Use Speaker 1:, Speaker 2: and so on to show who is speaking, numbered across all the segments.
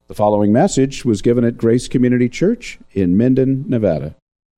Speaker 1: The following message was given at Grace Community Church in Minden, Nevada.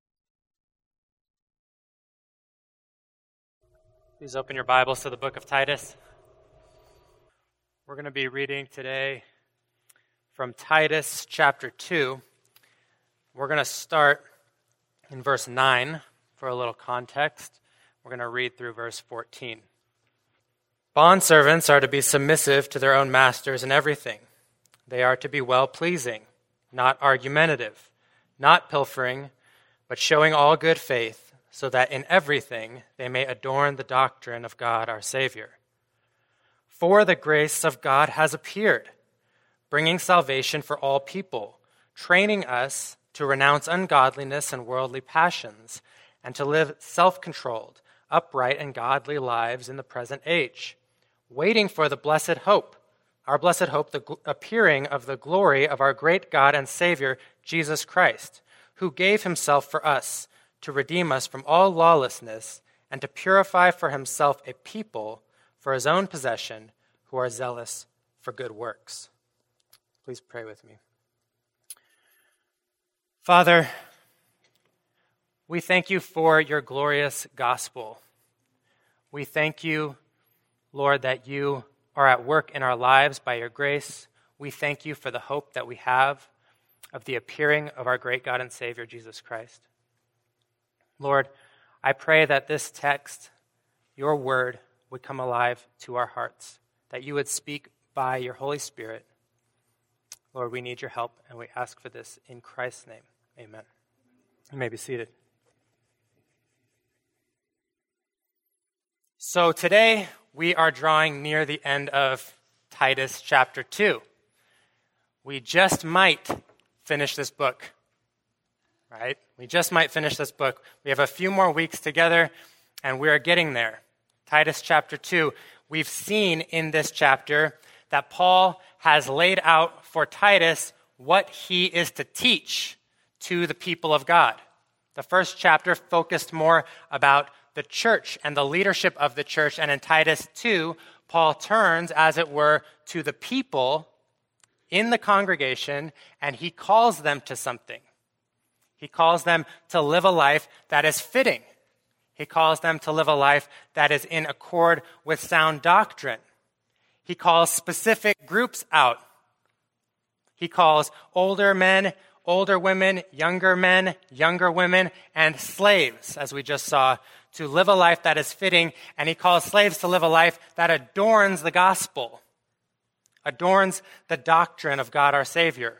Speaker 2: Please open your Bibles to the book of Titus. We're going to be reading today from Titus chapter 2. We're going to start in verse 9 for a little context. We're going to read through verse 14. Bondservants are to be submissive to their own masters in everything. They are to be well-pleasing, not argumentative, not pilfering, but showing all good faith, so that in everything they may adorn the doctrine of God our Savior. For the grace of God has appeared, bringing salvation for all people, training us to renounce ungodliness and worldly passions, and to live self-controlled, upright, and godly lives in the present age, waiting for the blessed hope, our blessed hope, the appearing of the glory of our great God and Savior, Jesus Christ, who gave himself for us to redeem us from all lawlessness and to purify for himself a people for his own possession who are zealous for good works. Please pray with me. Father, we thank you for your glorious gospel. We thank you, Lord, that you are at work in our lives by your grace. We thank you for the hope that we have of the appearing of our great God and Savior, Jesus Christ. Lord, I pray that this text, your word, would come alive to our hearts, that you would speak by your Holy Spirit. Lord, we need your help, and we ask for this in Christ's name. Amen. You may be seated. So today, we are drawing near the end of Titus chapter 2. We just might finish this book, right? We just might finish this book. We have a few more weeks together, and we are getting there. Titus chapter 2, we've seen in this chapter that Paul has laid out for Titus what he is to teach to the people of God. The first chapter focused more about the church and the leadership of the church, and in Titus 2, Paul turns, as it were, to the people in the congregation, and he calls them to something. He calls them to live a life that is fitting. He calls them to live a life that is in accord with sound doctrine. He calls specific groups out. He calls older men, older women, younger women, and slaves, as we just saw, to live a life that is fitting, and he calls slaves to live a life that adorns the gospel, adorns the doctrine of God our Savior.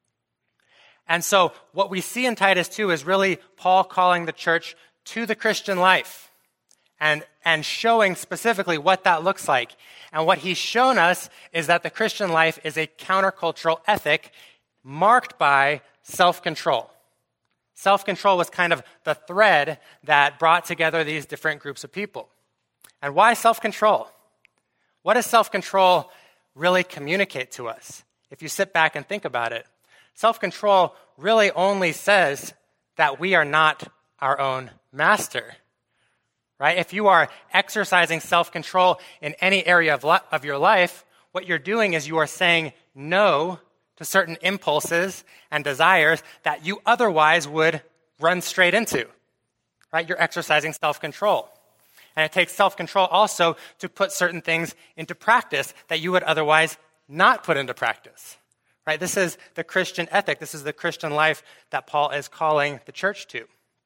Speaker 2: And so what we see in Titus 2 is really Paul calling the church to the Christian life and showing specifically what that looks like. And what he's shown us is that the Christian life is a countercultural ethic marked by self-control. Self-control was kind of the thread that brought together these different groups of people. And why self-control? What does self-control really communicate to us? If you sit back and think about it, self-control really only says that we are not our own master, right? If you are exercising self-control in any area of your life, what you're doing is you are saying no to certain impulses and desires that you otherwise would run straight into, right? You're exercising self-control. And it takes self-control also to put certain things into practice that you would otherwise not put into practice, right? This is the Christian ethic. This is the Christian life that Paul is calling the church to.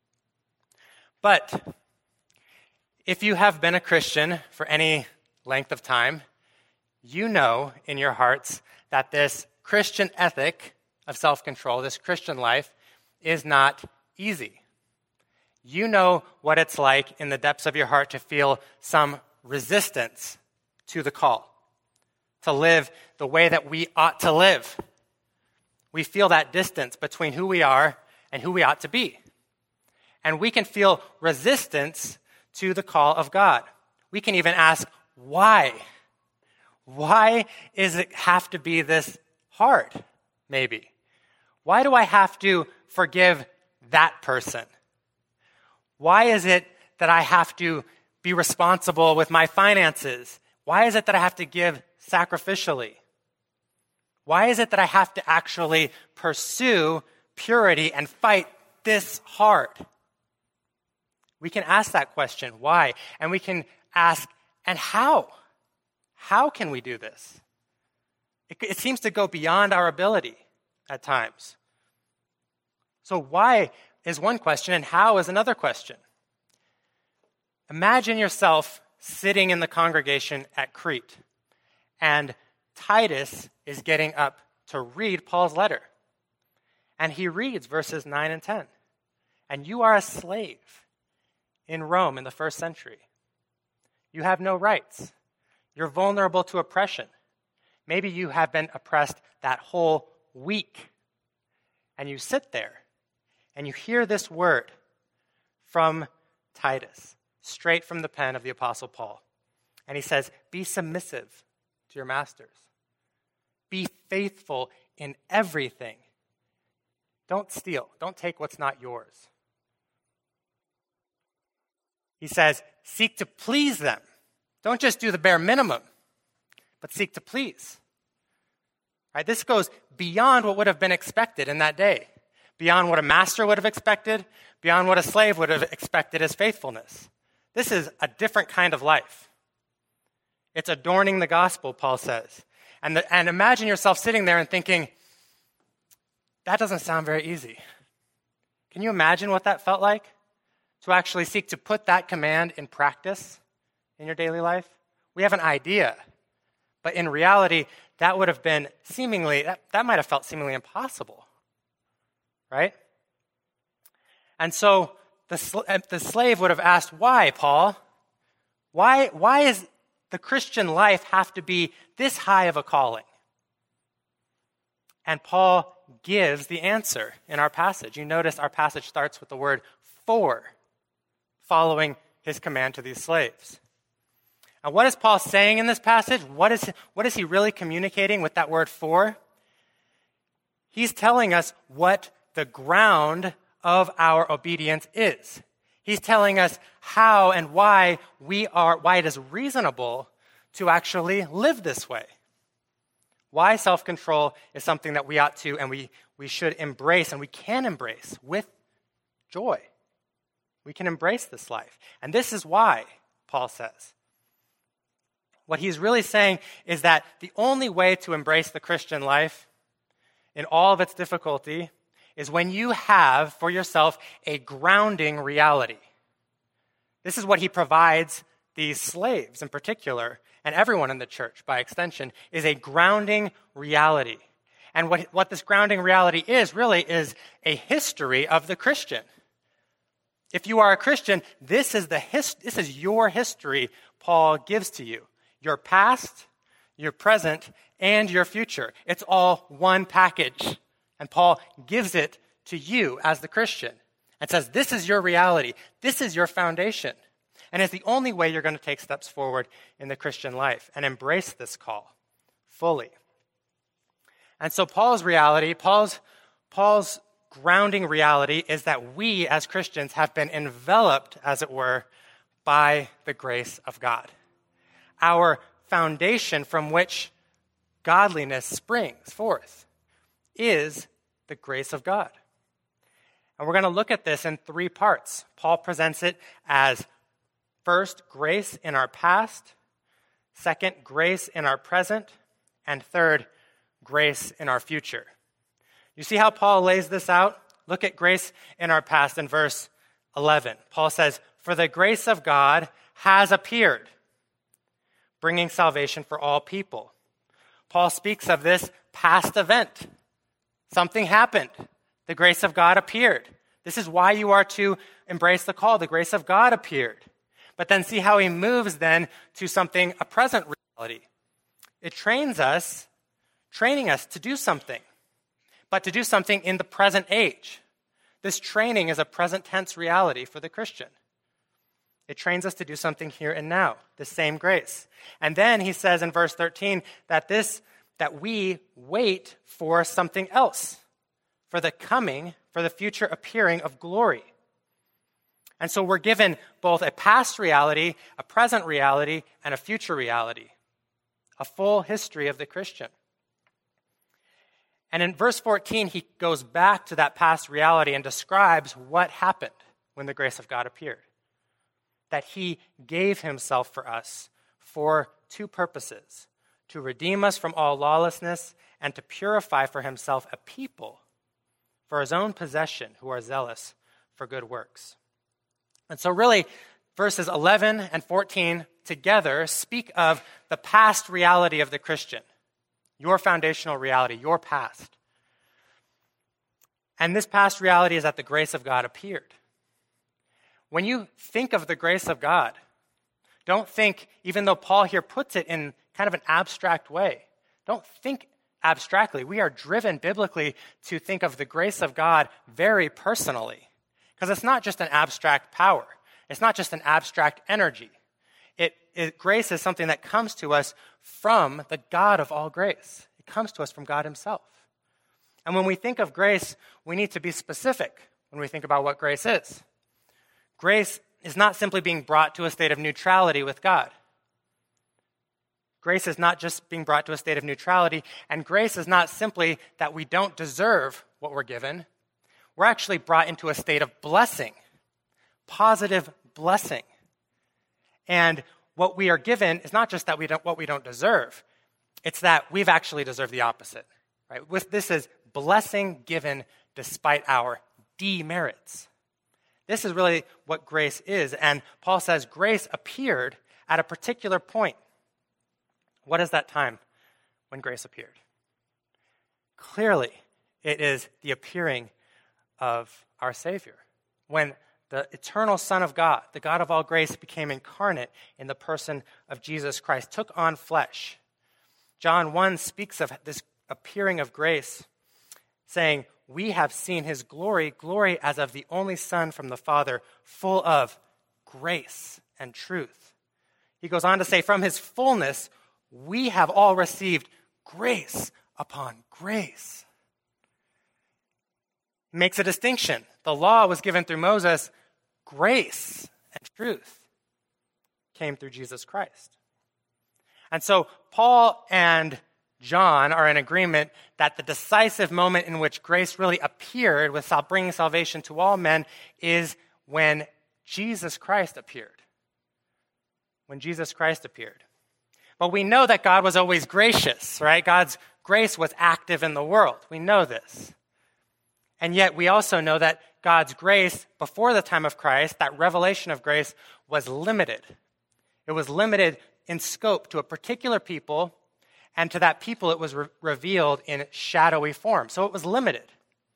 Speaker 2: But if you have been a Christian for any length of time, you know in your hearts that this Christian ethic of self-control, this Christian life, is not easy. You know what it's like in the depths of your heart to feel some resistance to the call, to live the way that we ought to live. We feel that distance between who we are and who we ought to be. And we can feel resistance to the call of God. We can even ask, why? Why does it have to be this hard, maybe? Why do I have to forgive that person? Why is it that I have to be responsible with my finances? Why is it that I have to give sacrificially? Why is it that I have to actually pursue purity and fight this hard? We can ask that question, why? And we can ask, and how? How can we do this? It seems to go beyond our ability at times. So why is one question, and how is another question? Imagine yourself sitting in the congregation at Crete, and Titus is getting up to read Paul's letter. And he reads verses 9 and 10. And you are a slave in Rome in the first century. You have no rights. You're vulnerable to oppression. Maybe you have been oppressed that whole week. And you sit there and you hear this word from Titus, straight from the pen of the Apostle Paul. And he says, be submissive to your masters. Be faithful in everything. Don't steal. Don't take what's not yours. He says, seek to please them. Don't just do the bare minimum, but seek to please. Right? This goes beyond what would have been expected in that day, beyond what a master would have expected, beyond what a slave would have expected as faithfulness. This is a different kind of life. It's adorning the gospel, Paul says. And imagine yourself sitting there and thinking, that doesn't sound very easy. Can you imagine what that felt like? To actually seek to put that command in practice in your daily life? We have an idea. But in reality, that would have been that might have felt seemingly impossible. Right? And so the slave would have asked, why, Paul? Why is the Christian life have to be this high of a calling? And Paul gives the answer in our passage. You notice our passage starts with the word for, following his command to these slaves. And what is Paul saying in this passage? What is he really communicating with that word for? He's telling us what the ground of our obedience is. He's telling us how and why it is reasonable to actually live this way. Why self-control is something that we ought to and we should embrace and we can embrace with joy. We can embrace this life. And this is why, Paul says. What he's really saying is that the only way to embrace the Christian life in all of its difficulty is when you have for yourself a grounding reality. This is what he provides these slaves in particular, and everyone in the church by extension, is a grounding reality. And what this grounding reality is really is a history of the Christian. If you are a Christian, this is your history Paul gives to you. Your past, your present, and your future. It's all one package. And Paul gives it to you as the Christian and says, this is your reality. This is your foundation. And it's the only way you're going to take steps forward in the Christian life and embrace this call fully. And so Paul's grounding reality is that we as Christians have been enveloped, as it were, by the grace of God. Our foundation from which godliness springs forth is the grace of God. And we're going to look at this in 3 parts. Paul presents it as first, grace in our past, second, grace in our present, and third, grace in our future. You see how Paul lays this out? Look at grace in our past in verse 11. Paul says, "For the grace of God has appeared, bringing salvation for all people." Paul speaks of this past event. Something happened. The grace of God appeared. This is why you are to embrace the call. The grace of God appeared. But then see how he moves then to a present reality. It training us to do something, but to do something in the present age. This training is a present tense reality for the Christian. It trains us to do something here and now, the same grace. And then he says in verse 13 that we wait for something else, for the future appearing of glory. And so we're given both a past reality, a present reality, and a future reality, a full history of the Christian. And in verse 14, he goes back to that past reality and describes what happened when the grace of God appeared. That he gave himself for us for two purposes: to redeem us from all lawlessness and to purify for himself a people for his own possession who are zealous for good works. And so really, verses 11 and 14 together speak of the past reality of the Christian, your foundational reality, your past. And this past reality is that the grace of God appeared. When you think of the grace of God, don't think, even though Paul here puts it in kind of an abstract way, don't think abstractly. We are driven biblically to think of the grace of God very personally, because it's not just an abstract power. It's not just an abstract energy. Grace is something that comes to us from the God of all grace. It comes to us from God himself. And when we think of grace, we need to be specific when we think about what grace is. Grace is not simply being brought to a state of neutrality with God. Grace is not just being brought to a state of neutrality, and grace is not simply that we don't deserve what we're given. We're actually brought into a state of blessing, positive blessing. And what we are given is not just that what we don't deserve, it's that we've actually deserved the opposite. Right? This is blessing given despite our demerits. This is really what grace is. And Paul says grace appeared at a particular point. What is that time when grace appeared? Clearly, it is the appearing of our Savior. When the eternal Son of God, the God of all grace, became incarnate in the person of Jesus Christ, took on flesh. John 1 speaks of this appearing of grace, saying, "We have seen his glory, glory as of the only Son from the Father, full of grace and truth." He goes on to say, "From his fullness, we have all received grace upon grace." He makes a distinction. The law was given through Moses. Grace and truth came through Jesus Christ. And so Paul and John are in agreement that the decisive moment in which grace really appeared with bringing salvation to all men is when Jesus Christ appeared. When Jesus Christ appeared. But we know that God was always gracious, right? God's grace was active in the world. We know this. And yet we also know that God's grace before the time of Christ, that revelation of grace, was limited. It was limited in scope to a particular people, and to that people it was revealed in shadowy form. So it was limited.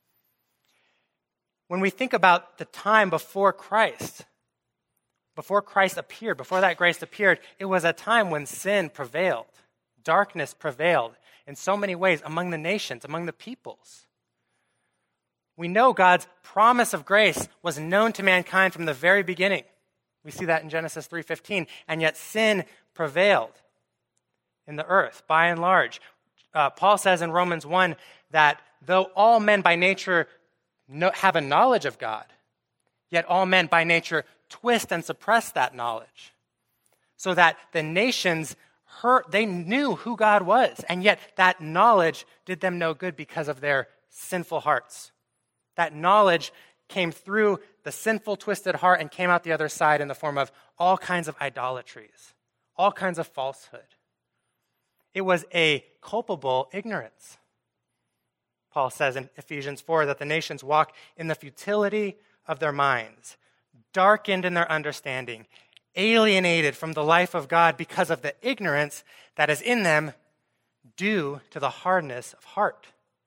Speaker 2: When we think about the time before Christ appeared, before that grace appeared, it was a time when sin prevailed. Darkness prevailed in so many ways among the nations, among the peoples. We know God's promise of grace was known to mankind from the very beginning. We see that in Genesis 3:15, and yet sin prevailed in the earth, by and large. Paul says in Romans 1 that though all men by nature have a knowledge of God, yet all men by nature twist and suppress that knowledge. So that the nations they knew who God was, and yet that knowledge did them no good because of their sinful hearts. That knowledge came through the sinful, twisted heart and came out the other side in the form of all kinds of idolatries, all kinds of falsehood. It was a culpable ignorance. Paul says in Ephesians 4 that the nations walk in the futility of their minds, darkened in their understanding, alienated from the life of God because of the ignorance that is in them due to the hardness of heart.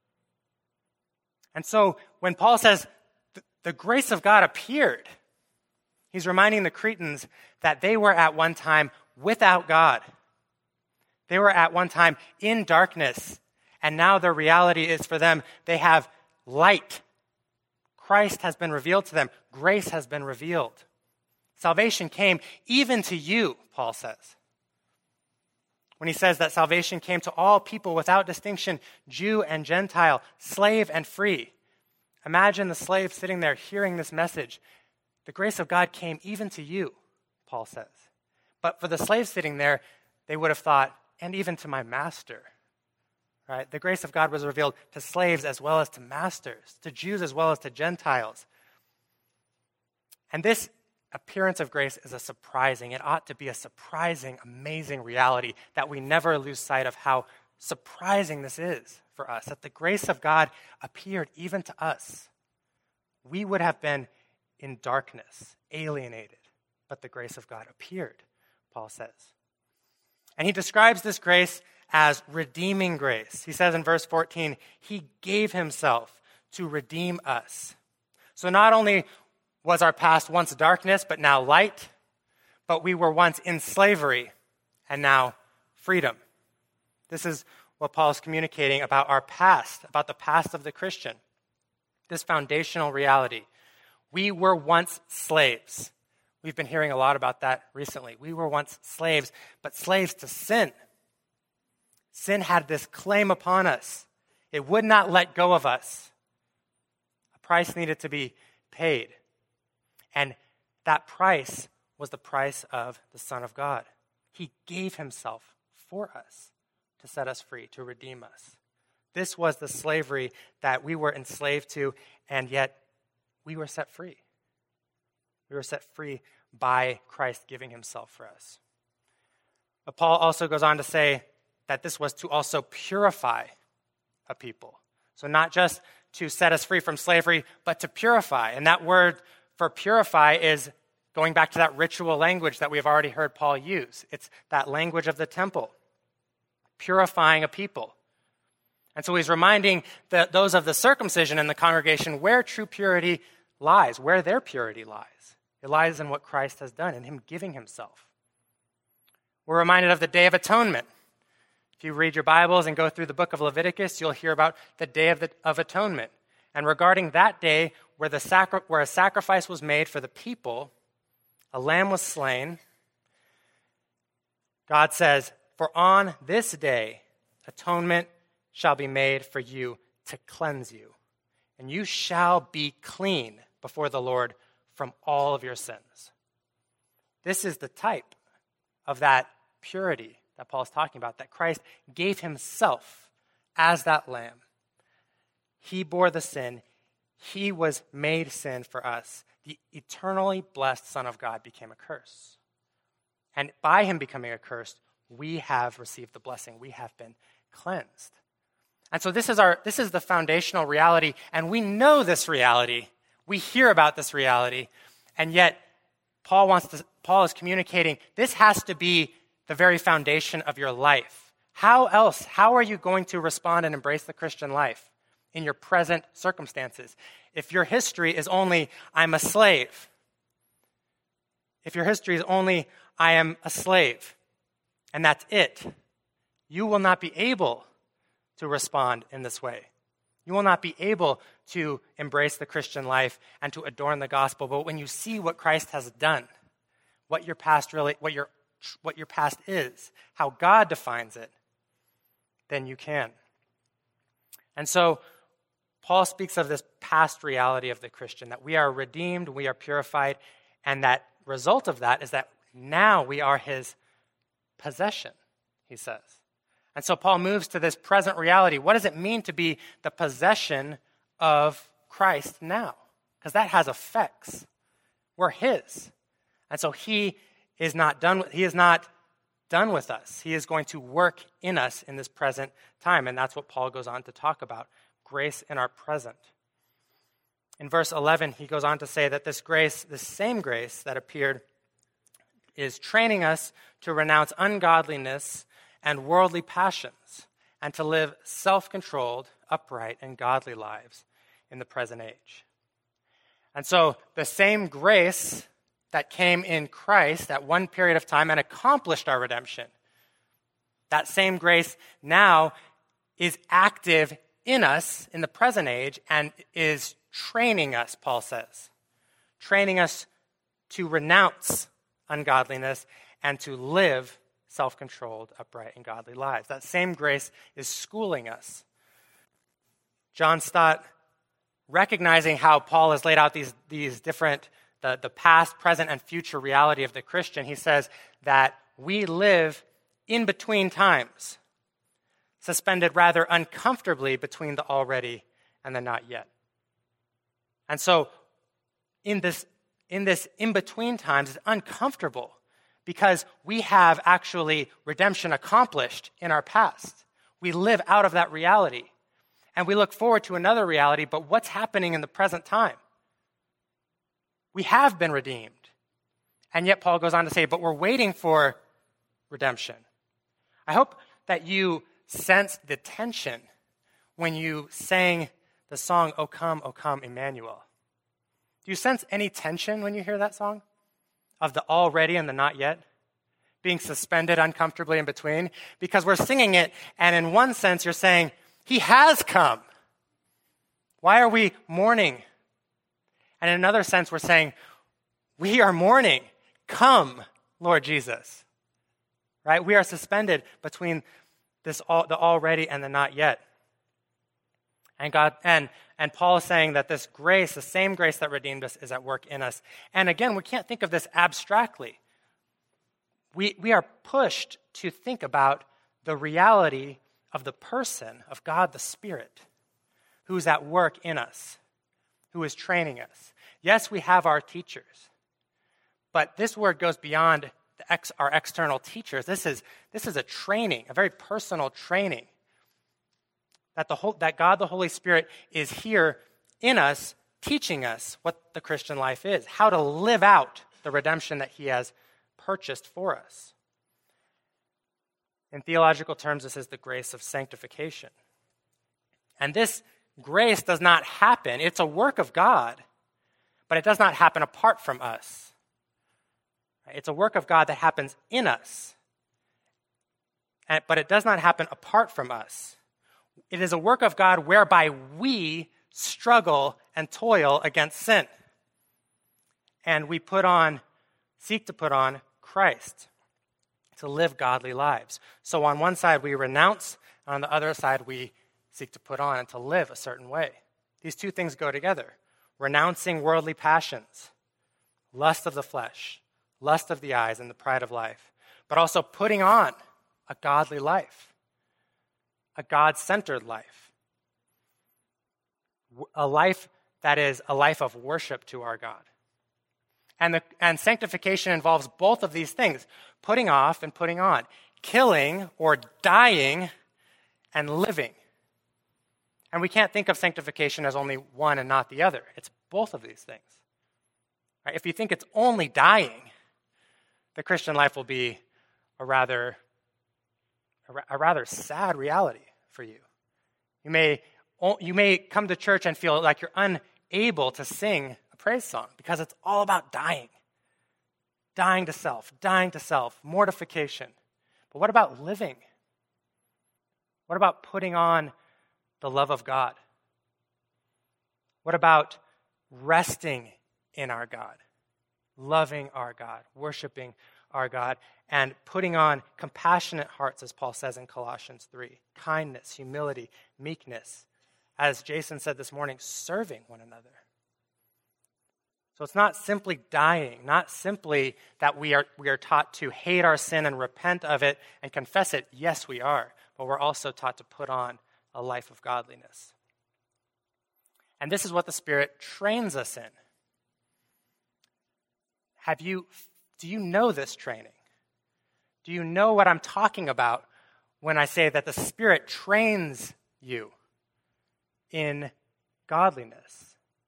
Speaker 2: And so when Paul says the grace of God appeared, he's reminding the Cretans that they were at one time without God. They were at one time in darkness, and now their reality is for them, they have light. Christ has been revealed to them. Grace has been revealed. Salvation came even to you, Paul says. When he says that salvation came to all people without distinction, Jew and Gentile, slave and free. Imagine the slave sitting there hearing this message. The grace of God came even to you, Paul says. But for the slave sitting there, they would have thought, and even to my master. right? The grace of God was revealed to slaves as well as to masters, to Jews as well as to Gentiles. And this appearance of grace is it ought to be a surprising, amazing reality that we never lose sight of how surprising this is for us, that the grace of God appeared even to us. We would have been in darkness, alienated, but the grace of God appeared, Paul says. And he describes this grace as redeeming grace. He says in verse 14, he gave himself to redeem us. So not only was our past once darkness, but now light, but we were once in slavery and now freedom. This is what Paul is communicating about our past, about the past of the Christian. This foundational reality. We were once slaves. We've been hearing a lot about that recently. We were once slaves, but slaves to sin. Sin had this claim upon us. It would not let go of us. A price needed to be paid. And that price was the price of the Son of God. He gave himself for us to set us free, to redeem us. This was the slavery that we were enslaved to, and yet we were set free. We were set free by Christ giving himself for us. But Paul also goes on to say that this was to also purify a people. So not just to set us free from slavery, but to purify. And that word for purify is going back to that ritual language that we have already heard Paul use. It's that language of the temple, purifying a people. And so he's reminding those of the circumcision in the congregation where true purity lies, where their purity lies. It lies in what Christ has done, in him giving himself. We're reminded of the Day of Atonement. If you read your Bibles and go through the book of Leviticus, you'll hear about the Day of Atonement. And regarding that day, where a sacrifice was made for the people, a lamb was slain, God says, "For on this day, atonement shall be made for you to cleanse you, and you shall be clean before the Lord from all of your sins." This is the type of that purity that Paul is talking about, that Christ gave himself as that lamb. He bore the sin. He was made sin for us. The eternally blessed Son of God became a curse. And by him becoming a curse, we have received the blessing. We have been cleansed. And so this is the foundational reality, and we know this reality. We hear about this reality, and yet Paul is communicating this has to be the very foundation of your life. How else? How are you going to respond and embrace the Christian life in your present circumstances? If your history is only, I'm a slave. If your history is only, I am a slave, and that's it, you will not be able to respond in this way. You will not be able to embrace the Christian life and to adorn the gospel. But when you see what Christ has done, what your past is, how God defines it, then you can. And so Paul speaks of this past reality of the Christian, that we are redeemed, we are purified, and that result of that is that now we are his possession, he says. And so Paul moves to this present reality. What does it mean to be the possession of Christ now? Because that has effects. We're his. And so he is not done with us. He is going to work in us in this present time. And that's what Paul goes on to talk about, grace in our present. In verse 11, he goes on to say that this grace, the same grace that appeared, is training us to renounce ungodliness and worldly passions, and to live self-controlled, upright, and godly lives in the present age. And so the same grace that came in Christ at one period of time and accomplished our redemption, that same grace now is active in us in the present age and is training us, Paul says, training us to renounce ungodliness and to live self-controlled, upright, and godly lives. That same grace is schooling us. John Stott, recognizing how Paul has laid out these different, the past, present, and future reality of the Christian, he says that we live in between times. suspended rather uncomfortably between the already and the not yet. And so in this in-between times, it's uncomfortable because we have actually redemption accomplished in our past. We live out of that reality. And we look forward to another reality, but what's happening in the present time? We have been redeemed. And yet Paul goes on to say, but we're waiting for redemption. I hope that you sensed the tension when you sang the song, O Come, Emmanuel. Do you sense any tension when you hear that song? Of the already and the not yet? Being suspended uncomfortably in between? Because we're singing it, and in one sense you're saying, He has come. Why are we mourning? And in another sense we're saying, we are mourning. Come, Lord Jesus. Right? We are suspended between the already and the not yet. And God and Paul is saying that this grace, the same grace that redeemed us, is at work in us. And again, we can't think of this abstractly. We are pushed to think about the reality of the person of God the Spirit, who is at work in us, who is training us. Yes, we have our teachers, but this word goes beyond our external teachers. This is a training, a very personal training. That God the Holy Spirit is here in us, teaching us what the Christian life is, how to live out the redemption that He has purchased for us. In theological terms, this is the grace of sanctification. And this grace does not happen. It's a work of God, but it does not happen apart from us. It's a work of God that happens in us, but it does not happen apart from us. It is a work of God whereby we struggle and toil against sin. And we seek to put on Christ to live godly lives. So on one side we renounce, and on the other side we seek to put on and to live a certain way. These two things go together. Renouncing worldly passions, lust of the flesh, lust of the eyes, and the pride of life, but also putting on a godly life, a God-centered life, a life that is a life of worship to our God. And sanctification involves both of these things, putting off and putting on, killing or dying and living. And we can't think of sanctification as only one and not the other. It's both of these things. Right? If you think it's only dying, the Christian life will be a rather sad reality for you. You may come to church and feel like you're unable to sing a praise song because it's all about dying. Dying to self, mortification. But what about living? What about putting on the love of God? What about resting in our God, loving our God, worshiping our God, and putting on compassionate hearts, as Paul says in Colossians 3, kindness, humility, meekness, as Jason said this morning, serving one another. So it's not simply dying, not simply that we are taught to hate our sin and repent of it and confess it. Yes, we are, but we're also taught to put on a life of godliness. And this is what the Spirit trains us in. Do you know this training? Do you know what I'm talking about when I say that the Spirit trains you in godliness?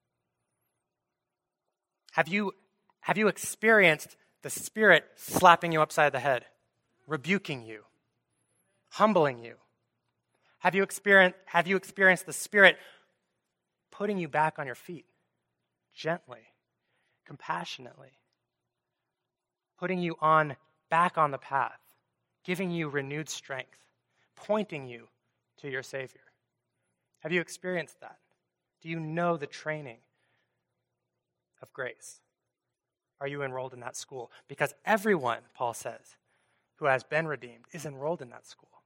Speaker 2: Have you experienced the Spirit slapping you upside the head, rebuking you, humbling you? Have you experienced the Spirit putting you back on your feet, gently, compassionately, putting you back on the path, giving you renewed strength, pointing you to your Savior? Have you experienced that? Do you know the training of grace? Are you enrolled in that school? Because everyone, Paul says, who has been redeemed is enrolled in that school.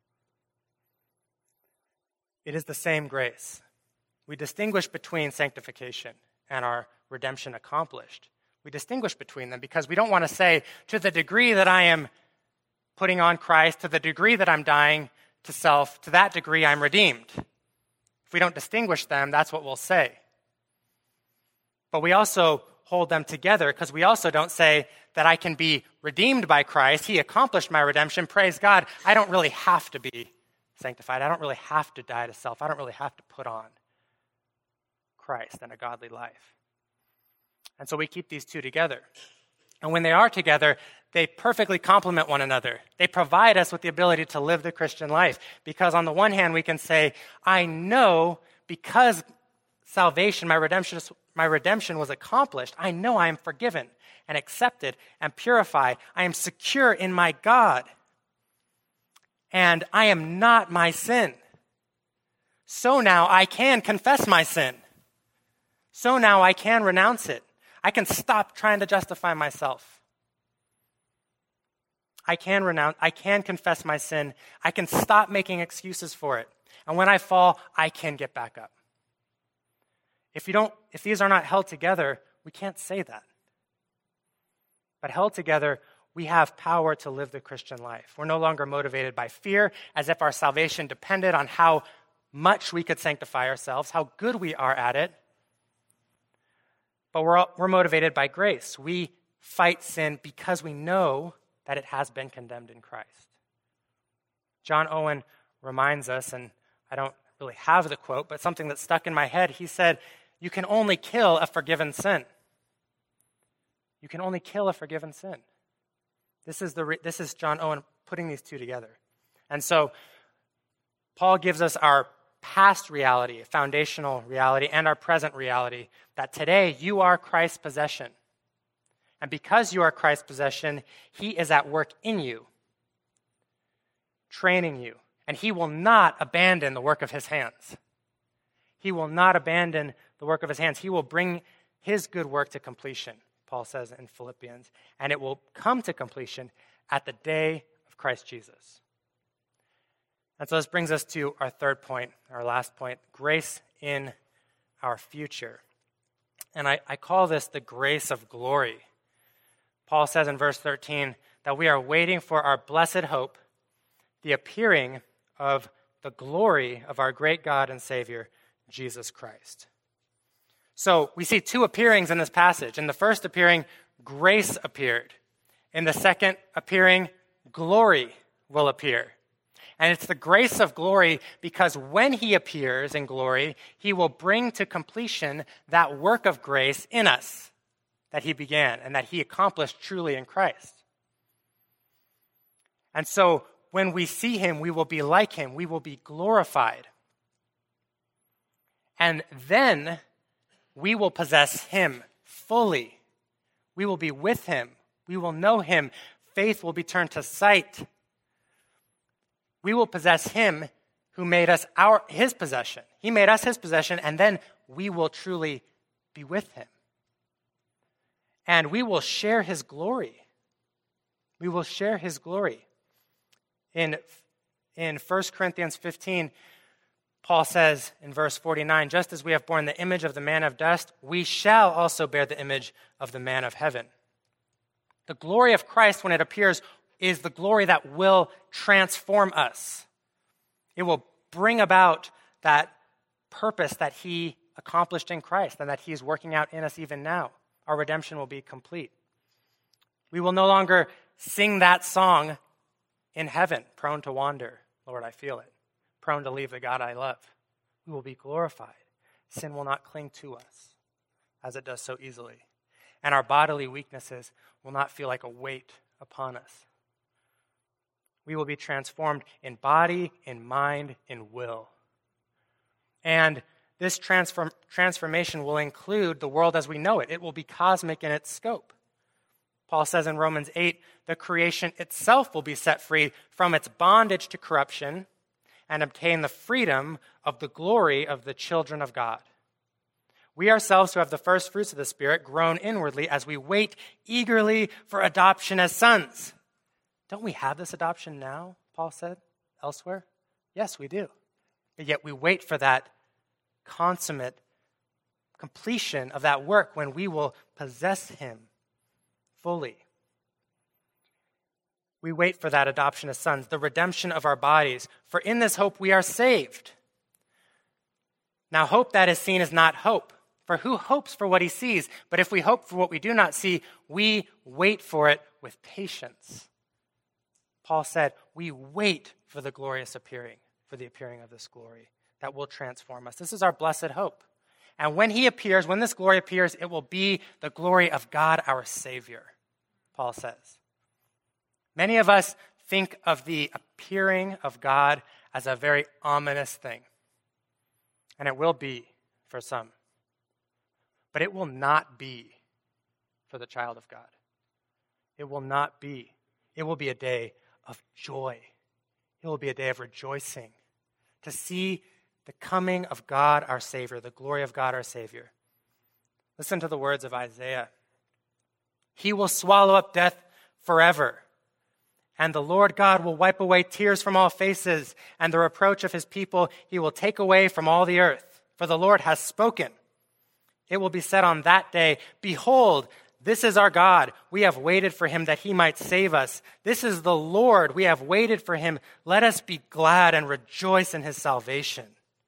Speaker 2: It is the same grace. We distinguish between sanctification and our redemption accomplished. We distinguish between them because we don't want to say, to the degree that I am putting on Christ, to the degree that I'm dying, to self, to that degree I'm redeemed. If we don't distinguish them, that's what we'll say. But we also hold them together because we also don't say that I can be redeemed by Christ. He accomplished my redemption. Praise God. I don't really have to be sanctified. I don't really have to die to self. I don't really have to put on Christ and a godly life. And so we keep these two together. And when they are together, they perfectly complement one another. They provide us with the ability to live the Christian life. Because on the one hand, we can say, I know because salvation, my redemption was accomplished, I know I am forgiven and accepted and purified. I am secure in my God. And I am not my sin. So now I can confess my sin. So now I can renounce it. I can stop trying to justify myself. I can confess my sin. I can stop making excuses for it. And when I fall, I can get back up. If these are not held together, we can't say that. But held together, we have power to live the Christian life. We're no longer motivated by fear, as if our salvation depended on how much we could sanctify ourselves, how good we are at it. But we're motivated by grace. We fight sin because we know that it has been condemned in Christ. John Owen reminds us, and I don't really have the quote, but something that stuck in my head. He said, you can only kill a forgiven sin. You can only kill a forgiven sin. This is John Owen putting these two together. And so Paul gives us our past reality, foundational reality, and our present reality, that today you are Christ's possession. And because you are Christ's possession, he is at work in you, training you. And he will not abandon the work of his hands. He will not abandon the work of his hands. He will bring his good work to completion, Paul says in Philippians. And it will come to completion at the day of Christ Jesus. And so this brings us to our third point, our last point, grace in our future. And I call this the grace of glory. Paul says in verse 13 that we are waiting for our blessed hope, the appearing of the glory of our great God and Savior, Jesus Christ. So we see two appearings in this passage. In the first appearing, grace appeared. In the second appearing, glory will appear. And it's the grace of glory because when he appears in glory, he will bring to completion that work of grace in us that he began and that he accomplished truly in Christ. And so when we see him, we will be like him. We will be glorified. And then we will possess him fully. We will be with him. We will know him. Faith will be turned to sight. We will possess him who made us his possession. He made us his possession, and then we will truly be with him. And we will share his glory. We will share his glory. In 1 Corinthians 15, Paul says in verse 49, just as we have borne the image of the man of dust, we shall also bear the image of the man of heaven. The glory of Christ, when it appears, is the glory that will transform us. It will bring about that purpose that he accomplished in Christ and that he is working out in us even now. Our redemption will be complete. We will no longer sing that song in heaven, prone to wander. Lord, I feel it. Prone to leave the God I love. We will be glorified. Sin will not cling to us as it does so easily. And our bodily weaknesses will not feel like a weight upon us. We will be transformed in body, in mind, in will. And this transformation will include the world as we know it. It will be cosmic in its scope. Paul says in Romans 8, the creation itself will be set free from its bondage to corruption and obtain the freedom of the glory of the children of God. We ourselves who have the first fruits of the Spirit groan inwardly as we wait eagerly for adoption as sons. Don't we have this adoption now, Paul said elsewhere? Yes, we do. But yet we wait for that consummate completion of that work when we will possess him fully. We wait for that adoption as sons, the redemption of our bodies. For in this hope we are saved. Now, hope that is seen is not hope. For who hopes for what he sees? But if we hope for what we do not see, we wait for it with patience. Paul said, we wait for the glorious appearing, for the appearing of this glory that will transform us. This is our blessed hope. And when he appears, when this glory appears, it will be the glory of God, our Savior, Paul says. Many of us think of the appearing of God as a very ominous thing. And it will be for some. But it will not be for the child of God. It will not be. It will be a day of joy. It will be a day of rejoicing to see the coming of God our Savior, the glory of God our Savior. Listen to the words of Isaiah. He will swallow up death forever, and the Lord God will wipe away tears from all faces, and the reproach of his people he will take away from all the earth. For the Lord has spoken. It will be said on that day, behold, this is our God. We have waited for him that he might save us. This is the Lord. We have waited for him. Let us be glad and rejoice in his salvation.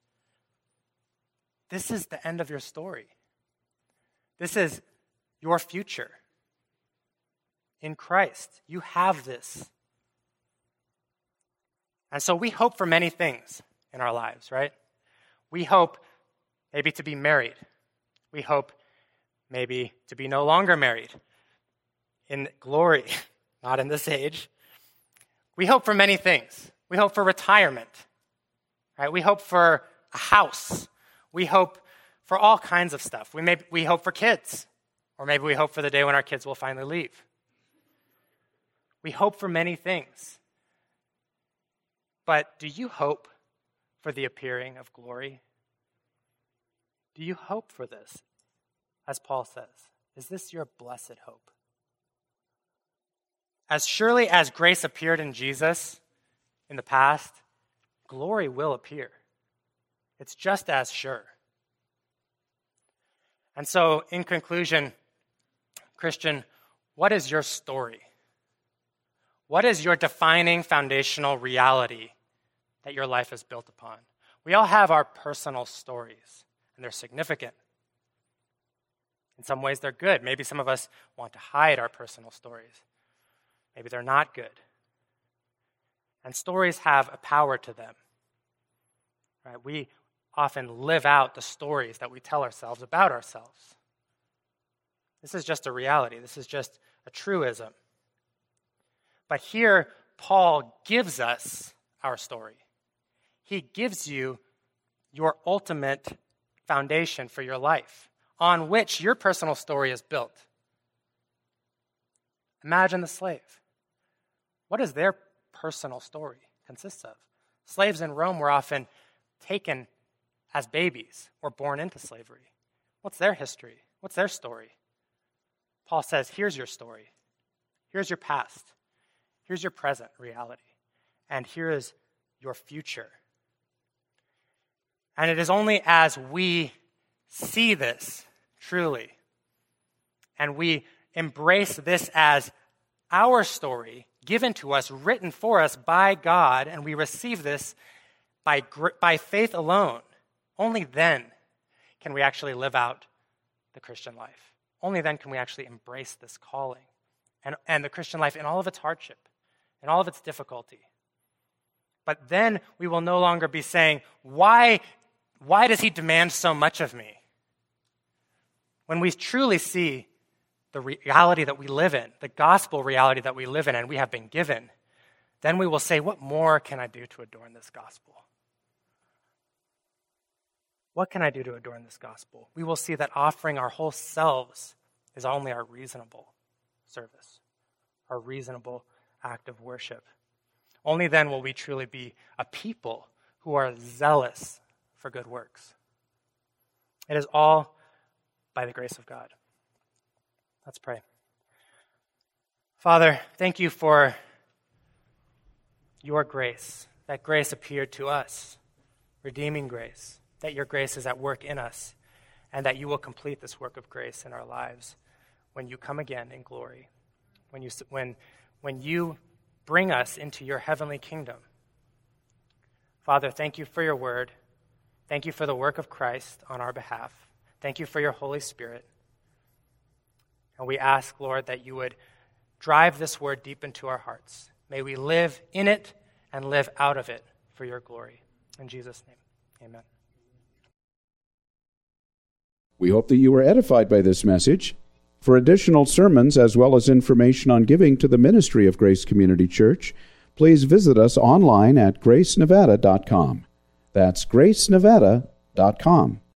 Speaker 2: This is the end of your story. This is your future. In Christ, you have this. And so we hope for many things in our lives, right? We hope maybe to be married. We hope maybe to be no longer married in glory, not in this age. We hope for many things. We hope for retirement, right? We hope for a house. We hope for all kinds of stuff. We hope for kids, or maybe we hope for the day when our kids will finally leave. We hope for many things. But do you hope for the appearing of glory? Do you hope for this, as Paul says? Is this your blessed hope? As surely as grace appeared in Jesus in the past, glory will appear. It's just as sure. And so, in conclusion, Christian, what is your story? What is your defining foundational reality that your life is built upon? We all have our personal stories, and they're significant. In some ways, they're good. Maybe some of us want to hide our personal stories. Maybe they're not good. And stories have a power to them. Right? We often live out the stories that we tell ourselves about ourselves. This is just a reality. This is just a truism. But here, Paul gives us our story. He gives you your ultimate foundation for your life, on which your personal story is built. Imagine the slave. What does their personal story consist of? Slaves in Rome were often taken as babies or born into slavery. What's their history? What's their story? Paul says, here's your story. Here's your past. Here's your present reality. And here is your future. And it is only as we see this truly, and we embrace this as our story given to us, written for us by God, and we receive this by faith alone, only then can we actually live out the Christian life. Only then can we actually embrace this calling and the Christian life in all of its hardship, in all of its difficulty. But then we will no longer be saying, why does he demand so much of me? When we truly see the reality that we live in, the gospel reality that we live in and we have been given, then we will say, what more can I do to adorn this gospel? What can I do to adorn this gospel? We will see that offering our whole selves is only our reasonable service, our reasonable act of worship. Only then will we truly be a people who are zealous for good works. It is all by the grace of God. Let's pray. Father, thank you for your grace. That grace appeared to us, redeeming grace. That your grace is at work in us, and that you will complete this work of grace in our lives when you come again in glory. When you bring us into your heavenly kingdom. Father, thank you for your word. Thank you for the work of Christ on our behalf. Thank you for your Holy Spirit. And we ask, Lord, that you would drive this word deep into our hearts. May we live in it and live out of it for your glory. In Jesus' name, amen.
Speaker 1: We hope that you were edified by this message. For additional sermons as well as information on giving to the ministry of Grace Community Church, please visit us online at gracenevada.com. That's gracenevada.com.